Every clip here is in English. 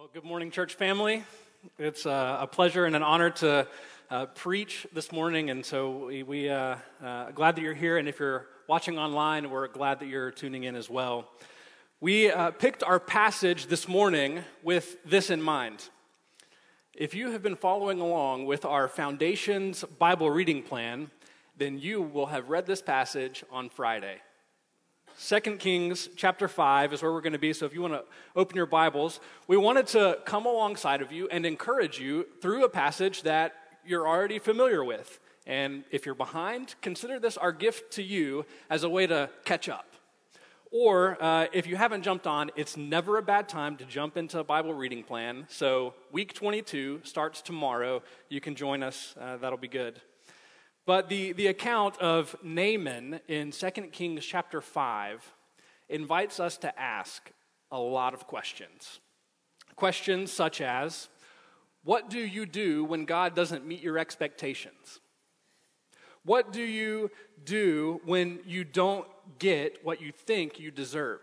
Well, good morning, church family. It's a pleasure and an honor to preach this morning, and so we glad that you're here, and if you're watching online, we're glad that you're tuning in as well. We picked our passage this morning with this in mind. If you have been following along with our Foundations Bible reading plan, then you will have read this passage on Friday. 2 Kings chapter 5 is where we're going to be, so if you want to open your Bibles, we wanted to come alongside of you and encourage you through a passage that you're already familiar with. And if you're behind, consider this our gift to you as a way to catch up. Or if you haven't jumped on, it's never a bad time to jump into a Bible reading plan. So week 22 starts tomorrow. You can join us. That'll be good. But the account of Naaman in 2 Kings chapter 5 invites us to ask a lot of questions. Questions such as, what do you do when God doesn't meet your expectations? What do you do when you don't get what you think you deserve?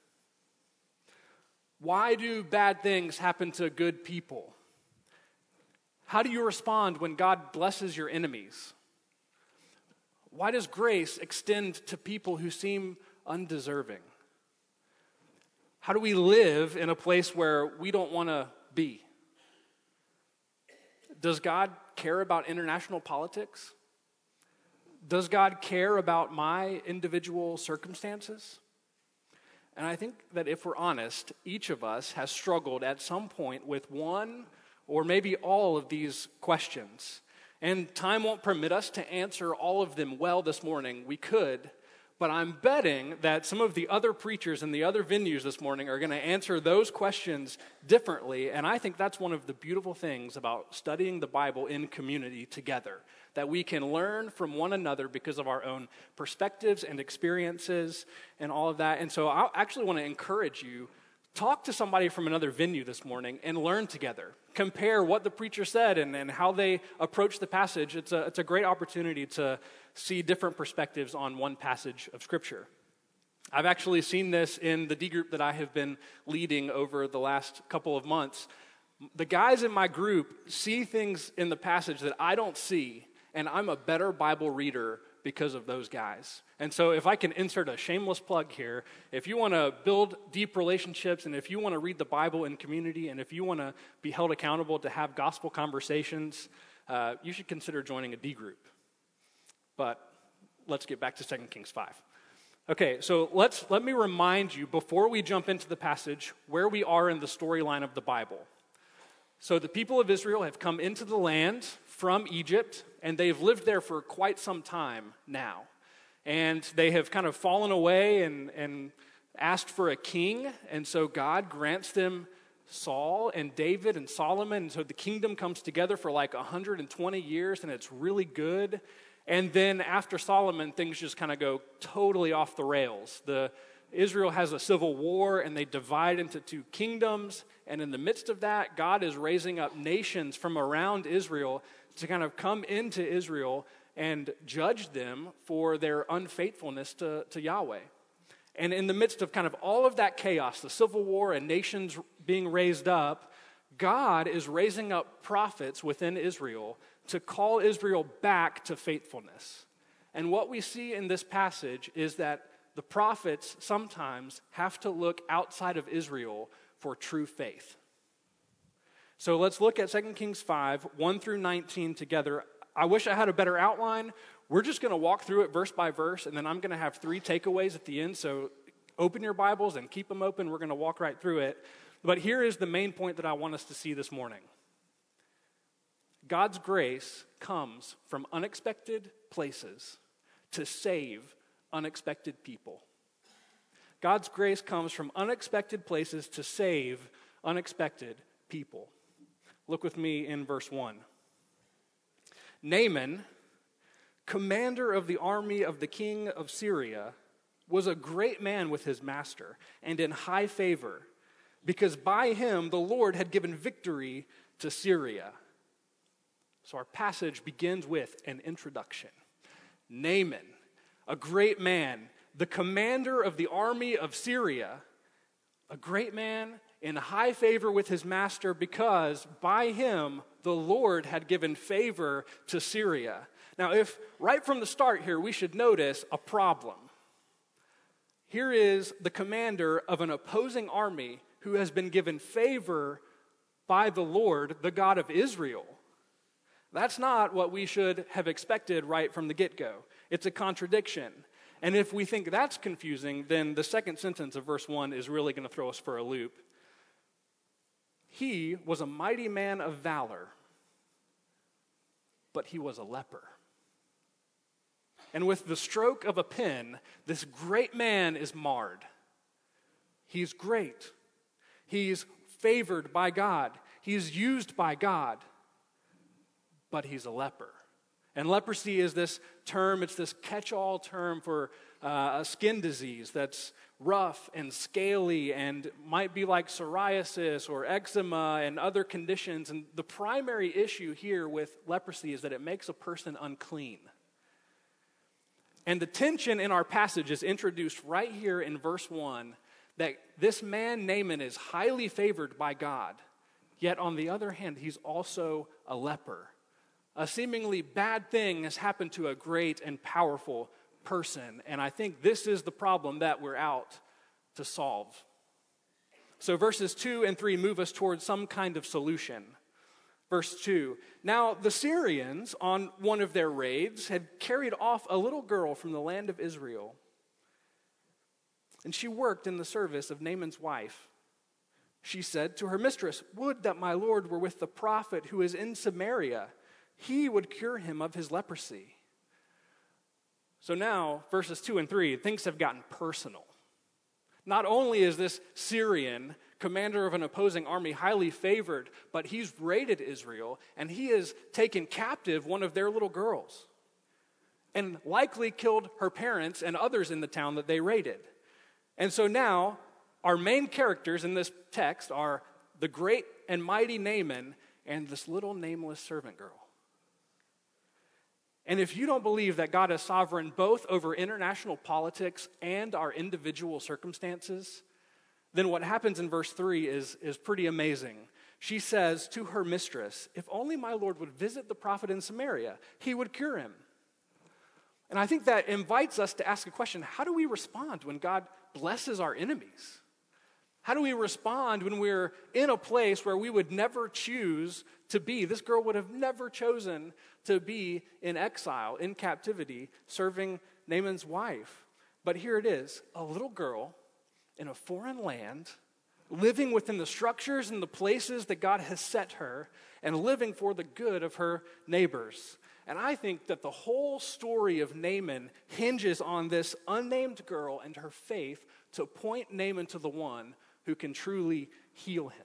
Why do bad things happen to good people? How do you respond when God blesses your enemies? Why does grace extend to people who seem undeserving? How do we live in a place where we don't want to be? Does God care about international politics? Does God care about my individual circumstances? And I think that if we're honest, each of us has struggled at some point with one or maybe all of these questions. And time won't permit us to answer all of them well this morning. We could, but I'm betting that some of the other preachers in the other venues this morning are going to answer those questions differently. And I think that's one of the beautiful things about studying the Bible in community together, that we can learn from one another because of our own perspectives and experiences and all of that. And so I actually want to encourage you, talk to somebody from another venue this morning and learn together. Compare what the preacher said and how they approach the passage. It's a great opportunity to see different perspectives on one passage of Scripture. I've actually seen this in the D group that I have been leading over the last couple of months. The guys in my group see things in the passage that I don't see, and I'm a better Bible reader because of those guys. And so if I can insert a shameless plug here, if you want to build deep relationships, and if you want to read the Bible in community, and if you want to be held accountable to have gospel conversations, you should consider joining a D group. But let's get back to 2 Kings 5. Okay, so let me remind you, before we jump into the passage, where we are in the storyline of the Bible. So the people of Israel have come into the land from Egypt, and they've lived there for quite some time now. And they have kind of fallen away and asked for a king, and so God grants them Saul and David and Solomon, and so the kingdom comes together for like 120 years, and it's really good. And then after Solomon, things just kind of go totally off the rails. Israel has a civil war, and they divide into two kingdoms, and in the midst of that, God is raising up nations from around Israel to kind of come into Israel and judge them for their unfaithfulness to Yahweh. And in the midst of kind of all of that chaos, the civil war and nations being raised up, God is raising up prophets within Israel to call Israel back to faithfulness. And what we see in this passage is that the prophets sometimes have to look outside of Israel for true faith. So let's look at 2 Kings 5, 1 through 19 together. I wish I had a better outline. We're just going to walk through it verse by verse, and then I'm going to have 3 takeaways at the end. So open your Bibles and keep them open. We're going to walk right through it. But here is the main point that I want us to see this morning. God's grace comes from unexpected places to save unexpected people. God's grace comes from unexpected places to save unexpected people. Look with me in verse 1. Naaman, commander of the army of the king of Syria, was a great man with his master and in high favor, because by him the Lord had given victory to Syria. So our passage begins with an introduction. Naaman, a great man, the commander of the army of Syria, a great man in high favor with his master because by him the Lord had given favor to Syria. Now, if right from the start here we should notice a problem. Here is the commander of an opposing army who has been given favor by the Lord, the God of Israel. That's not what we should have expected right from the get-go. It's a contradiction. And if we think that's confusing, then the second sentence of verse 1 is really going to throw us for a loop. He was a mighty man of valor, but he was a leper. And with the stroke of a pen, this great man is marred. He's great. He's favored by God. He's used by God, but he's a leper. And leprosy is this term, it's this catch-all term for a skin disease that's rough and scaly and might be like psoriasis or eczema and other conditions. And the primary issue here with leprosy is that it makes a person unclean. And the tension in our passage is introduced right here in verse 1 that this man, Naaman, is highly favored by God. Yet on the other hand, he's also a leper. A seemingly bad thing has happened to a great and powerful person. And I think this is the problem that we're out to solve. So verses 2 and 3 move us towards some kind of solution. Verse 2, now the Syrians on one of their raids had carried off a little girl from the land of Israel. And she worked in the service of Naaman's wife. She said to her mistress, would that my Lord were with the prophet who is in Samaria. He would cure him of his leprosy. So now, verses 2 and 3, things have gotten personal. Not only is this Syrian, commander of an opposing army, highly favored, but he's raided Israel, and he has taken captive one of their little girls, and likely killed her parents and others in the town that they raided. And so now, our main characters in this text are the great and mighty Naaman and this little nameless servant girl. And if you don't believe that God is sovereign both over international politics and our individual circumstances, then what happens in verse 3 is pretty amazing. She says to her mistress, if only my Lord would visit the prophet in Samaria, he would cure him. And I think that invites us to ask a question, how do we respond when God blesses our enemies? How do we respond when we're in a place where we would never choose to be? This girl would have never chosen to be in exile, in captivity, serving Naaman's wife. But here it is, a little girl in a foreign land, living within the structures and the places that God has set her, and living for the good of her neighbors. And I think that the whole story of Naaman hinges on this unnamed girl and her faith to point Naaman to the one who can truly heal him.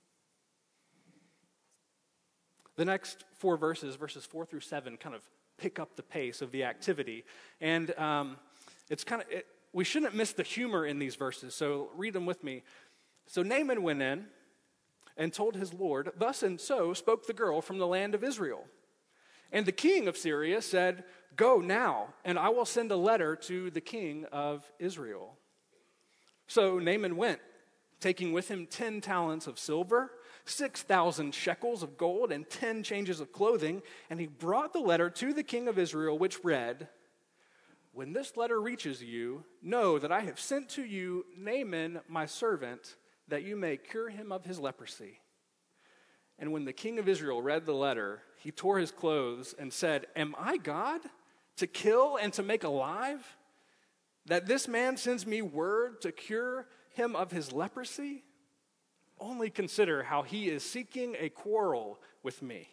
The next 4 verses, verses 4 through 7, kind of pick up the pace of the activity. And we shouldn't miss the humor in these verses, so read them with me. So Naaman went in and told his Lord, thus and so spoke the girl from the land of Israel. And the king of Syria said, go now, and I will send a letter to the king of Israel. So Naaman went, taking with him 10 talents of silver, 6,000 shekels of gold, and 10 changes of clothing. And he brought the letter to the king of Israel, which read, when this letter reaches you, know that I have sent to you Naaman, my servant, that you may cure him of his leprosy. And when the king of Israel read the letter, he tore his clothes and said, am I God to kill and to make alive? That this man sends me word to cure him of his leprosy? Only consider how he is seeking a quarrel with me.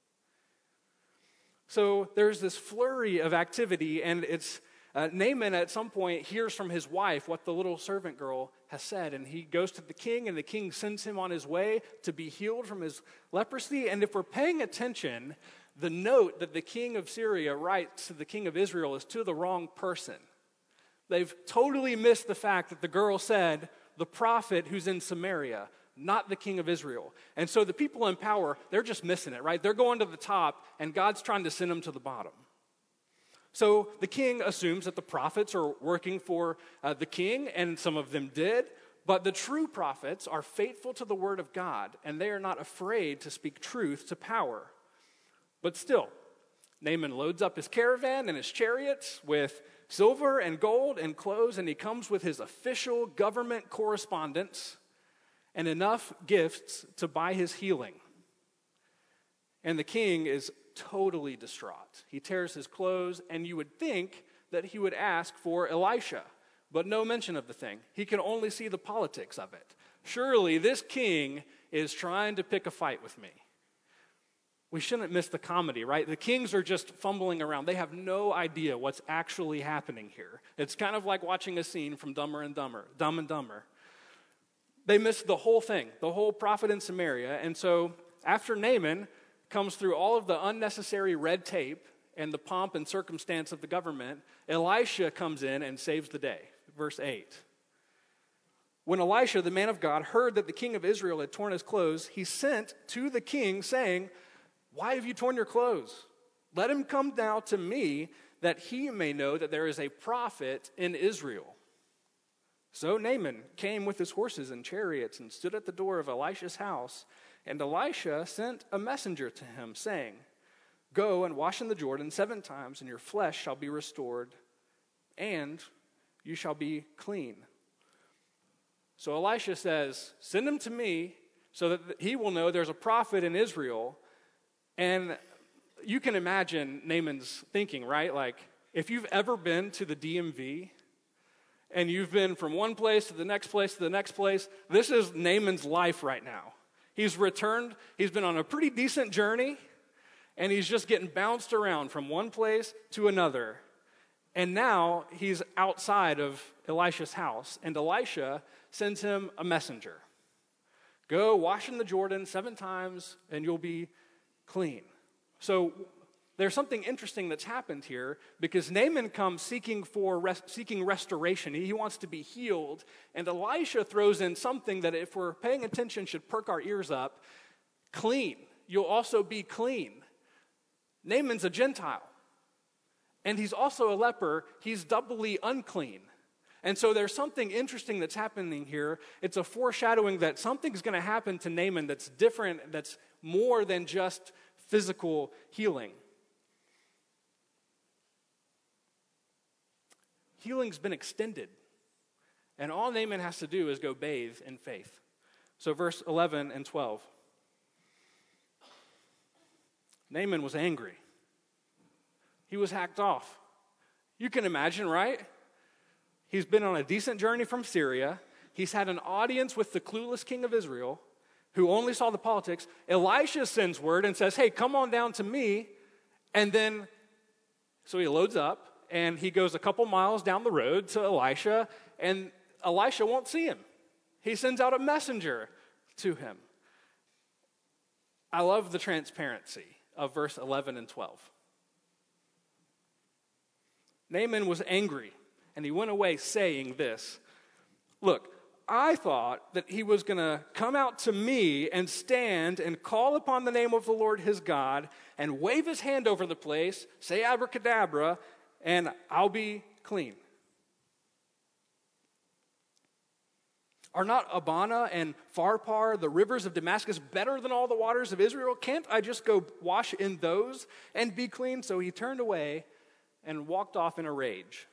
So there's this flurry of activity, and it's Naaman at some point hears from his wife what the little servant girl has said, and he goes to the king, and the king sends him on his way to be healed from his leprosy. And if we're paying attention, the note that the king of Syria writes to the king of Israel is to the wrong person. They've totally missed the fact that the girl said, the prophet who's in Samaria, not the king of Israel. And so the people in power, they're just missing it, right? They're going to the top, and God's trying to send them to the bottom. So the king assumes that the prophets are working for the king, and some of them did, But the true prophets are faithful to the word of God, and they are not afraid to speak truth to power. But still, Naaman loads up his caravan and his chariots with silver and gold and clothes, and he comes with his official government correspondence and enough gifts to buy his healing. And the king is totally distraught. He tears his clothes, and you would think that he would ask for Elisha, but no mention of the thing. He can only see the politics of it. Surely this king is trying to pick a fight with me. We shouldn't miss the comedy, right? The kings are just fumbling around. They have no idea what's actually happening here. It's kind of like watching a scene from Dumb and Dumber. They missed the whole thing, the whole prophet in Samaria. And so after Naaman comes through all of the unnecessary red tape and the pomp and circumstance of the government, Elisha comes in and saves the day. Verse 8. When Elisha, the man of God, heard that the king of Israel had torn his clothes, he sent to the king saying, "Why have you torn your clothes? Let him come now to me, that he may know that there is a prophet in Israel." So Naaman came with his horses and chariots and stood at the door of Elisha's house. And Elisha sent a messenger to him, saying, "Go and wash in the Jordan 7 times, and your flesh shall be restored, and you shall be clean." So Elisha says, "Send him to me so that he will know there's a prophet in Israel." And you can imagine Naaman's thinking, right? Like, if you've ever been to the DMV and you've been from one place to the next place to the next place, this is Naaman's life right now. He's returned, he's been on a pretty decent journey, and he's just getting bounced around from one place to another. And now he's outside of Elisha's house, and Elisha sends him a messenger. "Go wash in the Jordan 7 times, and you'll be clean." So there's something interesting that's happened here, because Naaman comes seeking restoration. He wants to be healed, and Elisha throws in something that, if we're paying attention, should perk our ears up. Clean. You'll also be clean. Naaman's a Gentile, and he's also a leper. He's doubly unclean. And so there's something interesting that's happening here. It's a foreshadowing that something's going to happen to Naaman that's different, that's more than just physical healing. Healing's been extended, and all Naaman has to do is go bathe in faith. So verse 11 and 12. Naaman was angry. He was hacked off. You can imagine, right? He's been on a decent journey from Syria. He's had an audience with the clueless king of Israel, who only saw the politics. Elisha sends word and says, "Hey, come on down to me." And then, so he loads up, and he goes a couple miles down the road to Elisha, and Elisha won't see him. He sends out a messenger to him. I love the transparency of verse 11 and 12. Naaman was angry, and he went away saying this, "Look, I thought that he was going to come out to me and stand and call upon the name of the Lord his God and wave his hand over the place, say abracadabra, and I'll be clean. Are not Abana and Pharpar, the rivers of Damascus, better than all the waters of Israel? Can't I just go wash in those and be clean?" So he turned away and walked off in a rage.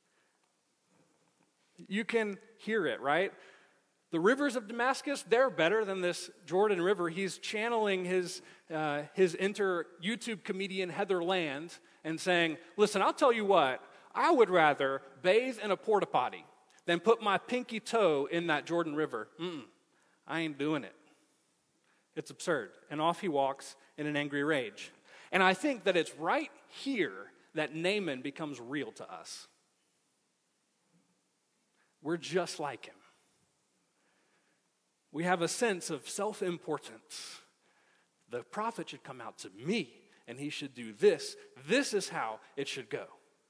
You can hear it, right? The rivers of Damascus, they're better than this Jordan River. He's channeling his YouTube comedian Heather Land and saying, "Listen, I'll tell you what, I would rather bathe in a porta potty than put my pinky toe in that Jordan River. I ain't doing it." It's absurd. And off he walks in an angry rage. And I think that it's right here that Naaman becomes real to us. We're just like him. We have a sense of self-importance. The prophet should come out to me, and he should do this. This is how it should go.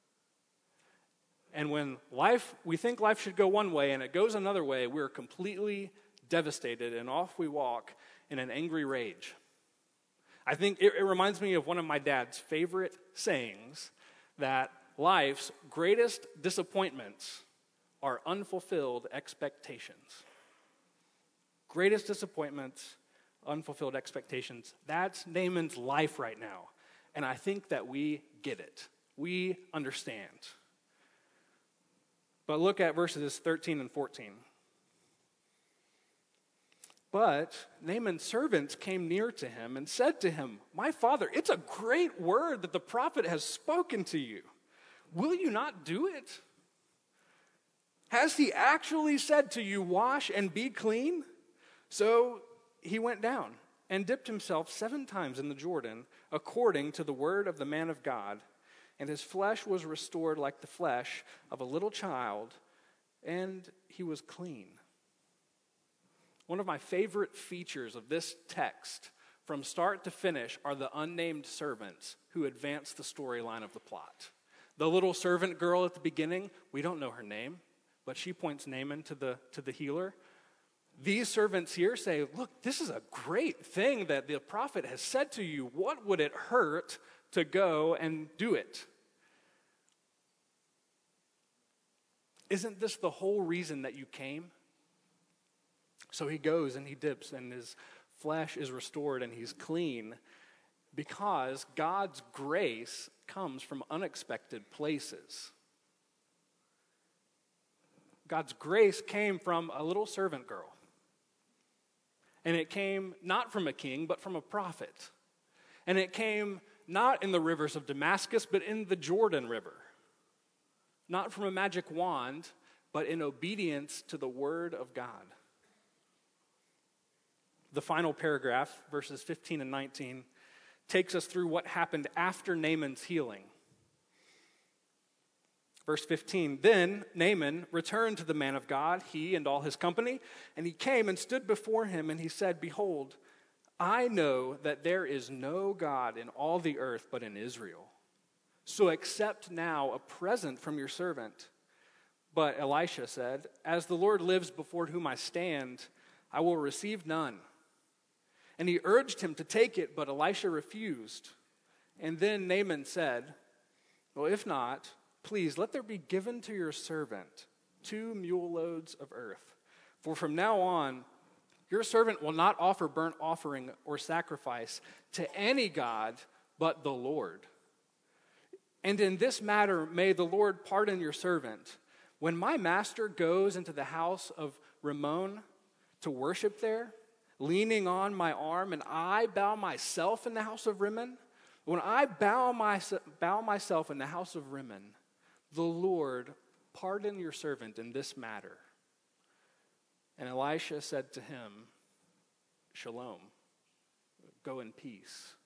And when we think life should go one way and it goes another way, we're completely devastated, and off we walk in an angry rage. I think it reminds me of one of my dad's favorite sayings, that life's greatest disappointments are unfulfilled expectations. greatest disappointments, unfulfilled expectations. That's Naaman's life right now. And I think that we get it. We understand. But look at verses 13 and 14. But Naaman's servants came near to him and said to him, "My father, it's a great word that the prophet has spoken to you. Will you not do it? Has he actually said to you, 'Wash and be clean'?" So he went down and dipped himself 7 times in the Jordan, according to the word of the man of God, and his flesh was restored like the flesh of a little child, and he was clean. One of my favorite features of this text, from start to finish, are the unnamed servants who advance the storyline of the plot. The little servant girl at the beginning, we don't know her name, but she points Naaman to the healer. These servants here say, "Look, this is a great thing that the prophet has said to you. What would it hurt to go and do it?" Isn't this the whole reason that you came? So he goes and he dips, and his flesh is restored, and he's clean, because God's grace comes from unexpected places. God's grace came from a little servant girl. And it came not from a king, but from a prophet. And it came not in the rivers of Damascus, but in the Jordan River. Not from a magic wand, but in obedience to the word of God. The final paragraph, verses 15 and 19, takes us through what happened after Naaman's healing. Verse 15, "Then Naaman returned to the man of God, he and all his company, and he came and stood before him, and he said, 'Behold, I know that there is no God in all the earth but in Israel. So accept now a present from your servant.' But Elisha said, 'As the Lord lives before whom I stand, I will receive none.' And he urged him to take it, but Elisha refused. And then Naaman said, 'Well, if not, please let there be given to your servant 2 mule loads of earth. For from now on, your servant will not offer burnt offering or sacrifice to any god but the Lord. And in this matter, may the Lord pardon your servant. When my master goes into the house of Rimmon to worship there, leaning on my arm, and I bow myself in the house of Rimmon, when I bow myself in the house of Rimmon, the Lord pardon your servant in this matter.' And Elisha said to him, 'Shalom, go in peace.'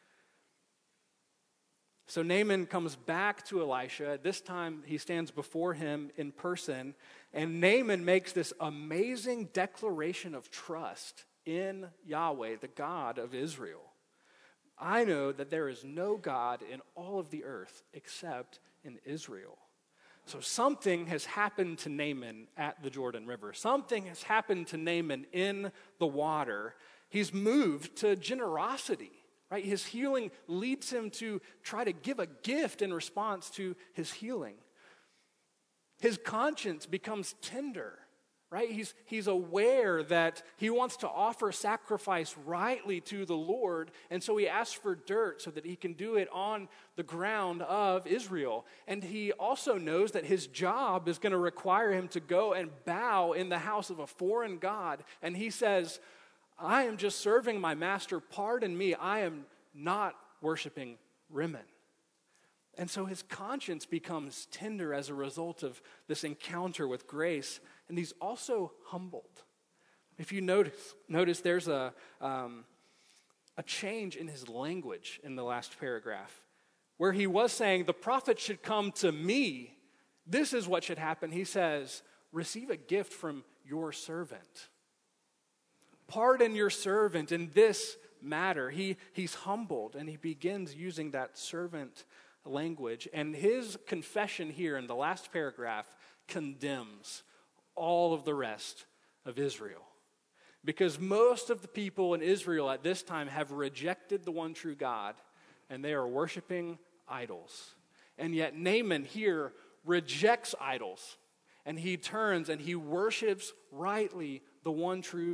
So Naaman comes back to Elisha. This time he stands before him in person, and Naaman makes this amazing declaration of trust in Yahweh, the God of Israel. 'I know that there is no God in all of the earth except in Israel.' So something has happened to Naaman at the Jordan River. Something has happened to Naaman in the water. He's moved to generosity, right? His healing leads him to try to give a gift in response to his healing. His conscience becomes tender, right? He's aware that he wants to offer sacrifice rightly to the Lord, and so he asks for dirt so that he can do it on the ground of Israel. And he also knows that his job is going to require him to go and bow in the house of a foreign god. And he says, 'I am just serving my master. Pardon me. I am not worshiping Rimmon.' And so his conscience becomes tender as a result of this encounter with grace, and he's also humbled. If you notice there's a change in his language in the last paragraph. Where he was saying, 'The prophet should come to me. This is what should happen.' He says, 'Receive a gift from your servant.' Pardon your servant in this matter." He's humbled, and he begins using that servant language. And his confession here in the last paragraph condemns all of the rest of Israel. Because most of the people in Israel at this time have rejected the one true God, and they are worshiping idols. And yet Naaman here rejects idols, and he turns and he worships rightly the one true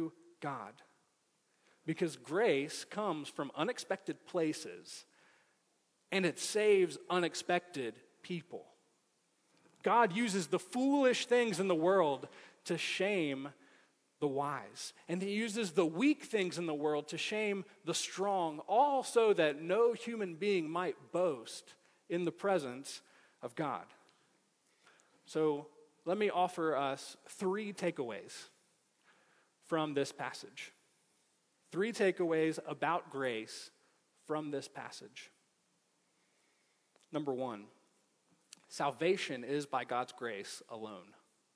God. Because grace comes from unexpected places, and it saves unexpected people. God uses the foolish things in the world to shame the wise. And he uses the weak things in the world to shame the strong, all so that no human being might boast in the presence of God. So let me offer us 3 takeaways from this passage. 3 takeaways about grace from this passage. Number 1, salvation is by God's grace alone.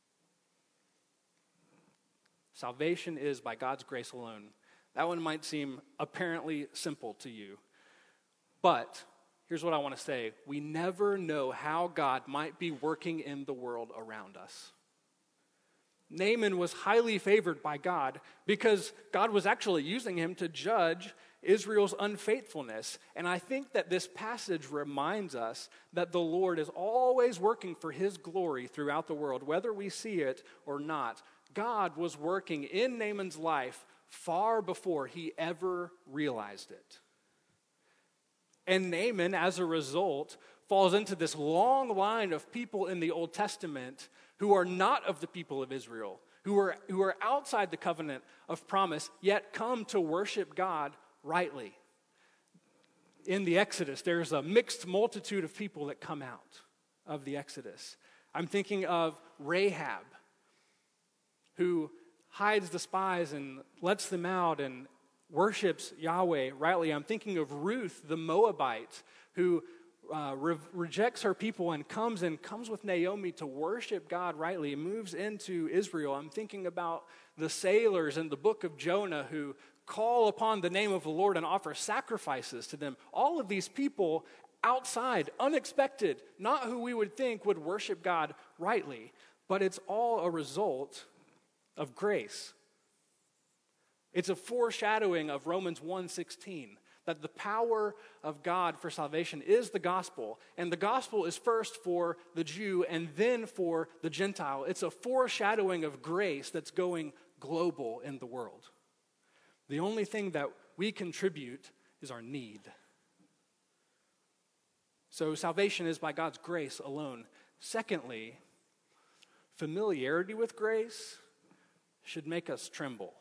Salvation is by God's grace alone. That one might seem apparently simple to you. But here's what I want to say. We never know how God might be working in the world around us. Naaman was highly favored by God because God was actually using him to judge Israel's unfaithfulness. And I think that this passage reminds us that the Lord is always working for his glory throughout the world, whether we see it or not. God was working in Naaman's life far before he ever realized it. And Naaman, as a result, falls into this long line of people in the Old Testament who are not of the people of Israel, who are outside the covenant of promise, yet come to worship God rightly. In the Exodus, there's a mixed multitude of people that come out of the Exodus. I'm thinking of Rahab, who hides the spies and lets them out and worships Yahweh rightly. I'm thinking of Ruth, the Moabite, who rejects her people and comes with Naomi to worship God rightly and moves into Israel. I'm thinking about the sailors in the book of Jonah who call upon the name of the Lord and offer sacrifices to them. All of these people outside, unexpected, not who we would think would worship God rightly, but it's all a result of grace. It's a foreshadowing of Romans 1:16, that the power of God for salvation is the gospel, and the gospel is first for the Jew and then for the Gentile. It's a foreshadowing of grace that's going global in the world. The only thing that we contribute is our need. So salvation is by God's grace alone. Secondly, familiarity with grace should make us tremble.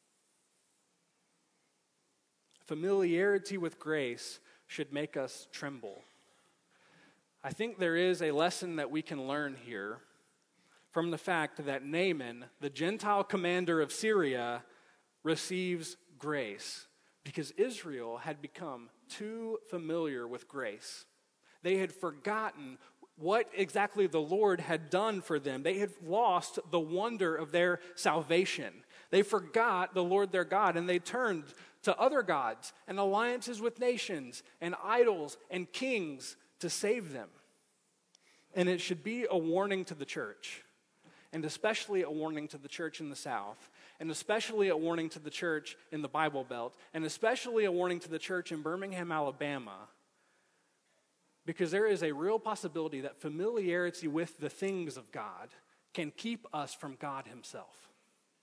Familiarity with grace should make us tremble. I think there is a lesson that we can learn here from the fact that Naaman, the Gentile commander of Syria, receives grace because Israel had become too familiar with grace. They had forgotten what exactly the Lord had done for them. They had lost the wonder of their salvation. They forgot the Lord their God, and they turned to other gods and alliances with nations and idols and kings to save them. And it should be a warning to the church, and especially a warning to the church in the South, and especially a warning to the church in the Bible Belt, and especially a warning to the church in Birmingham, Alabama, because there is a real possibility that familiarity with the things of God can keep us from God himself.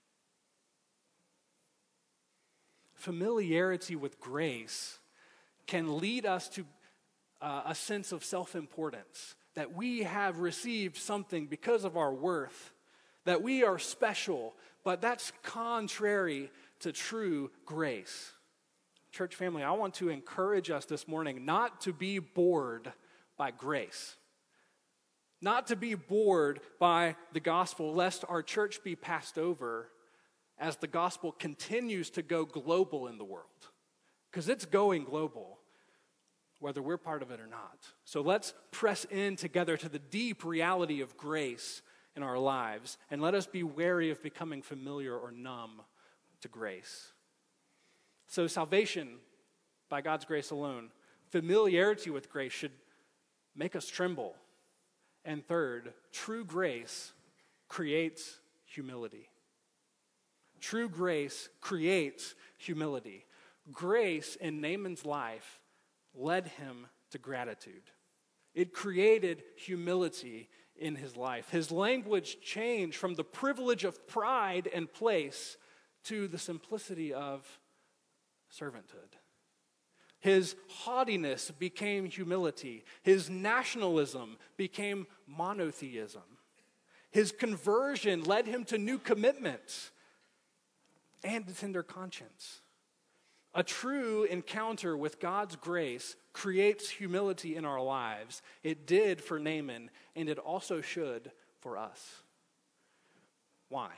Familiarity with grace can lead us to a sense of self-importance, that we have received something because of our worth, that we are special, but that's contrary to true grace. Church family, I want to encourage us this morning not to be bored by grace, not to be bored by the gospel, lest our church be passed over as the gospel continues to go global in the world, because it's going global, whether we're part of it or not. So let's press in together to the deep reality of grace in our lives, and let us be wary of becoming familiar or numb to grace. So salvation by God's grace alone, familiarity with grace should make us tremble. And third, true grace creates humility. True grace creates humility. Grace in Naaman's life led him to gratitude. It created humility in his life. His language changed from the privilege of pride and place to the simplicity of servanthood. His haughtiness became humility. His nationalism became monotheism. His conversion led him to new commitments and a tender conscience. A true encounter with God's grace creates humility in our lives. It did for Naaman, and it also should for us. Why?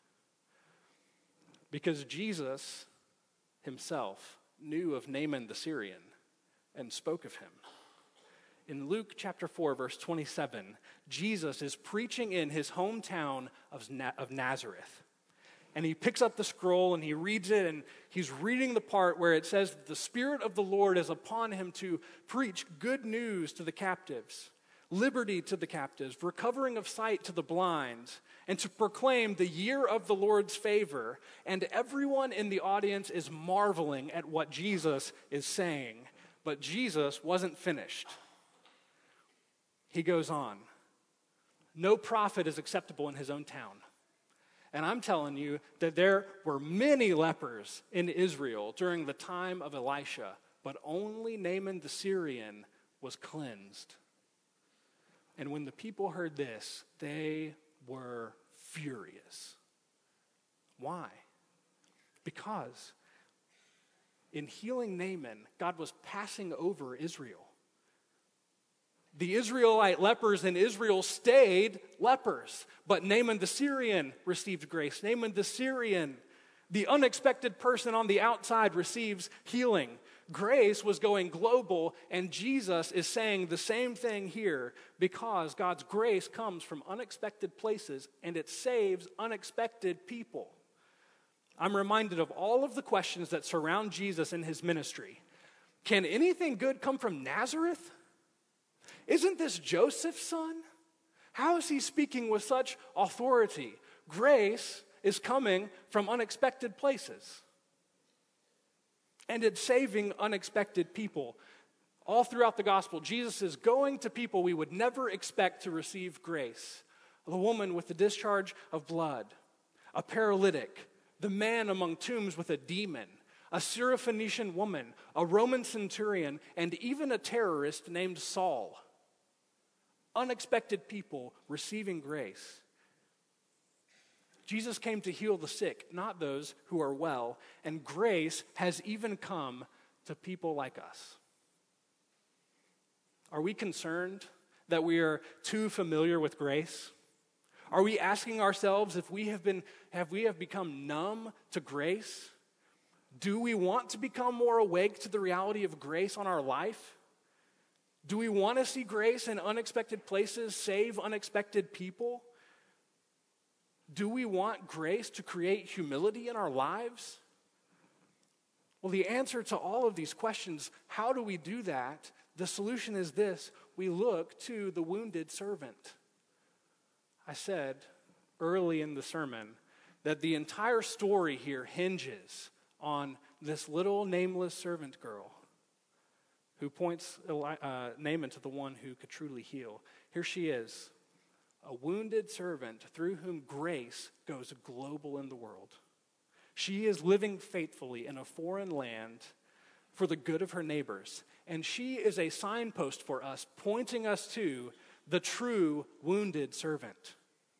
Because Jesus himself knew of Naaman the Syrian and spoke of him. In Luke chapter 4, verse 27, Jesus is preaching in his hometown of Nazareth. And he picks up the scroll and he reads it, and he's reading the part where it says that the Spirit of the Lord is upon him to preach good news to the captives, liberty to the captives, recovering of sight to the blind, and to proclaim the year of the Lord's favor. And everyone in the audience is marveling at what Jesus is saying. But Jesus wasn't finished. He goes on. No prophet is acceptable in his own town. And I'm telling you that there were many lepers in Israel during the time of Elisha, but only Naaman the Syrian was cleansed. And when the people heard this, they were furious. Why? Because in healing Naaman, God was passing over Israel. The Israelite lepers in Israel stayed lepers, but Naaman the Syrian received grace. Naaman the Syrian, the unexpected person on the outside, receives healing. Grace was going global, and Jesus is saying the same thing here because God's grace comes from unexpected places, and it saves unexpected people. I'm reminded of all of the questions that surround Jesus in his ministry. Can anything good come from Nazareth? Isn't this Joseph's son? How is he speaking with such authority? Grace is coming from unexpected places. And it's saving unexpected people. All throughout the gospel, Jesus is going to people we would never expect to receive grace. The woman with the discharge of blood, a paralytic, the man among tombs with a demon, a Syrophoenician woman, a Roman centurion, and even a terrorist named Saul. Unexpected people receiving grace. Jesus came to heal the sick, not those who are well, and grace has even come to people like us. Are we concerned that we are too familiar with grace? Are we asking ourselves if we have become numb to grace? Do we want to become more awake to the reality of grace on our life? Do we want to see grace in unexpected places save unexpected people? Do we want grace to create humility in our lives? Well, the answer to all of these questions, how do we do that? The solution is this: we look to the wounded servant. I said early in the sermon that the entire story here hinges on this little nameless servant girl who points Naaman to the one who could truly heal. Here she is, a wounded servant through whom grace goes global in the world. She is living faithfully in a foreign land for the good of her neighbors, and she is a signpost for us, pointing us to the true wounded servant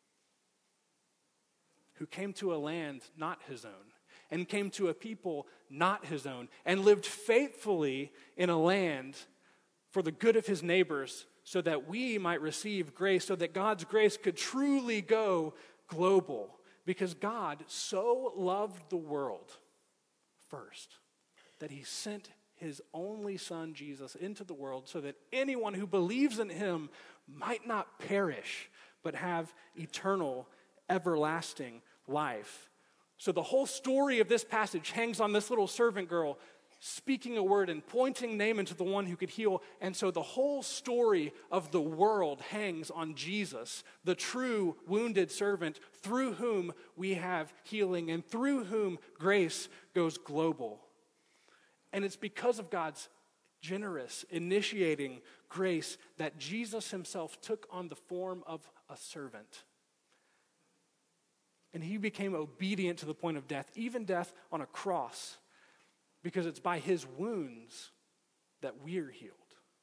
who came to a land not his own, and came to a people not his own, and lived faithfully in a land for the good of his neighbors, so that we might receive grace, so that God's grace could truly go global. Because God so loved the world first, that he sent his only son, Jesus, into the world so that anyone who believes in him might not perish, but have eternal, everlasting life. So the whole story of this passage hangs on this little servant girl speaking a word and pointing Naaman to the one who could heal. And so the whole story of the world hangs on Jesus, the true wounded servant through whom we have healing and through whom grace goes global. And it's because of God's generous, initiating grace that Jesus himself took on the form of a servant. And he became obedient to the point of death, even death on a cross, because it's by his wounds that we're healed.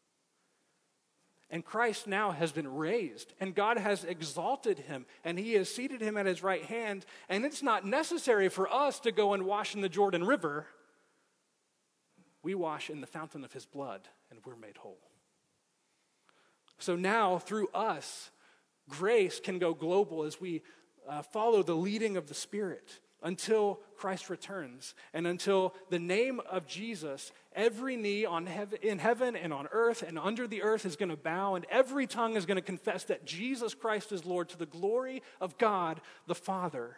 And Christ now has been raised, and God has exalted him, and he has seated him at his right hand, and it's not necessary for us to go and wash in the Jordan River. We wash in the fountain of his blood, and we're made whole. So now, through us, grace can go global as we follow the leading of the Spirit until Christ returns, and until the name of Jesus, every knee in heaven and on earth and under the earth is going to bow, and every tongue is going to confess that Jesus Christ is Lord, to the glory of God the Father.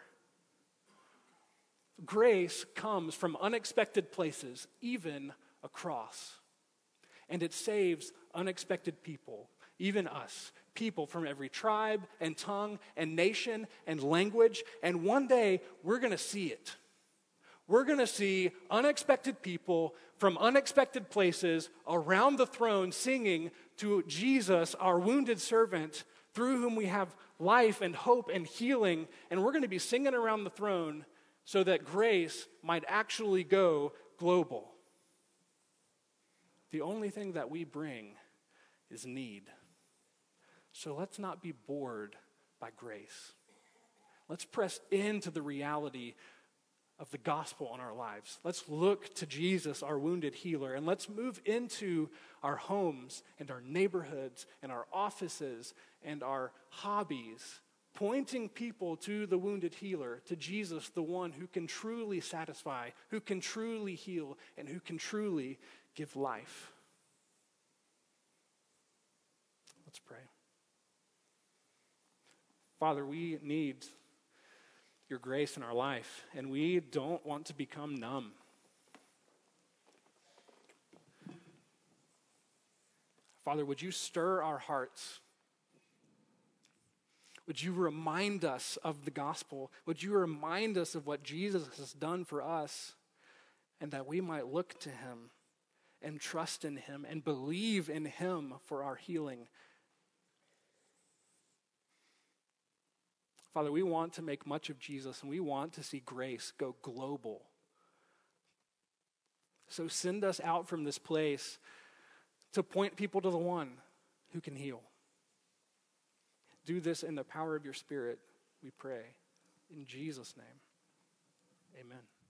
Grace comes from unexpected places, even a cross. And it saves unexpected people, even us, people from every tribe and tongue and nation and language. And one day, we're going to see it. We're going to see unexpected people from unexpected places around the throne singing to Jesus, our wounded servant, through whom we have life and hope and healing. And we're going to be singing around the throne so that grace might actually go global. The only thing that we bring is need. So let's not be bored by grace. Let's press into the reality of the gospel in our lives. Let's look to Jesus, our wounded healer, and let's move into our homes and our neighborhoods and our offices and our hobbies, pointing people to the wounded healer, to Jesus, the one who can truly satisfy, who can truly heal, and who can truly give life. Let's pray. Father, we need your grace in our life, and we don't want to become numb. Father, would you stir our hearts? Would you remind us of the gospel? Would you remind us of what Jesus has done for us, and that we might look to him and trust in him and believe in him for our healing? Father, we want to make much of Jesus, and we want to see grace go global. So send us out from this place to point people to the one who can heal. Do this in the power of your Spirit, we pray. In Jesus' name, amen.